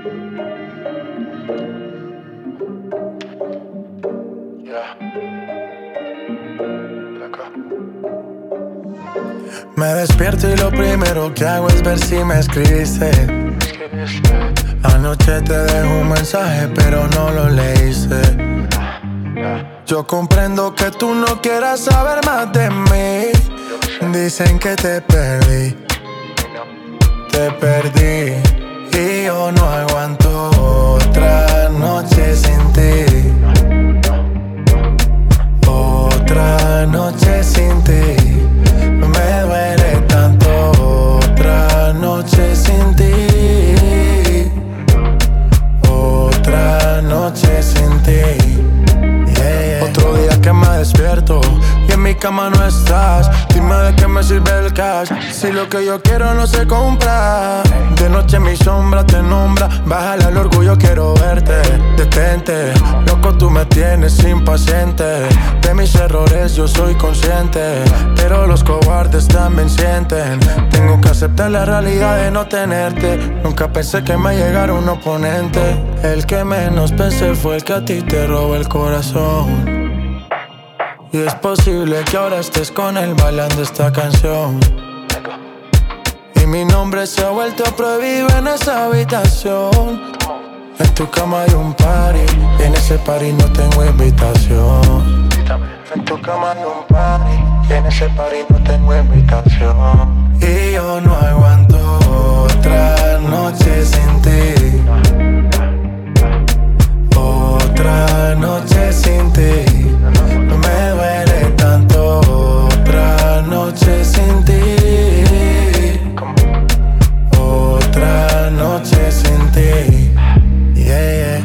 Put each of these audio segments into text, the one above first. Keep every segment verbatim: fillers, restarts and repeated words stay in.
Me despierto y lo primero que hago es ver si me escribiste. Anoche te dejo un mensaje pero no lo leíste. Yo comprendo que tú no quieras saber más de mí. Dicen que te perdí, te perdí. Y yo no aguanto otra noche sin ti. Otra noche sin ti. Me duele tanto otra noche sin ti. Otra noche sin ti. Yeah, yeah. Otro día que me despierto y en mi cama no estás. Dime de qué me sirve el cash si lo que yo quiero no se compra. De noche mi sombra te nombra. Bájale al orgullo, quiero verte. Detente, loco, tú me tienes impaciente. De mis errores yo soy consciente, pero los cobardes también sienten. Tengo que aceptar la realidad de no tenerte. Nunca pensé que me llegara un oponente. El que menos pensé fue el que a ti te robó el corazón. Y es posible que ahora estés con él bailando esta canción. Y mi nombre se ha vuelto prohibido en esa habitación. En tu cama hay un party y en ese party no tengo invitación. En tu cama hay un party y en ese party no tengo invitación. Y yo no aguanto otra noche sin ti. Otra noche sin ti. No me duele tanto otra noche sin ti. Otra noche sin ti. Yeah, yeah.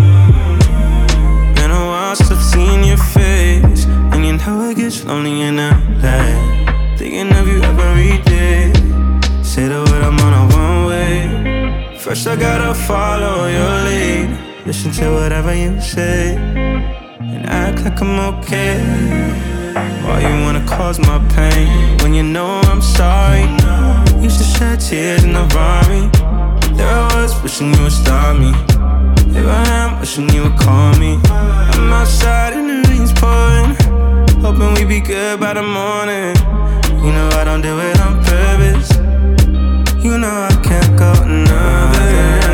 Been a while since I've seen your face, and you know it gets lonely in L A. Thinking of you every day. Say the word, I'm on a one way. First I gotta follow your lead. Listen to whatever you say and act like I'm okay. Why you wanna cause my pain when you know I'm sorry? Used to shed tears in the Rari. There I was wishing you would stop me. Here I am wishing you would call me. I'm outside and the rain's pouring, hoping we be good by the morning. You know I don't do it on purpose. You know I can't go another.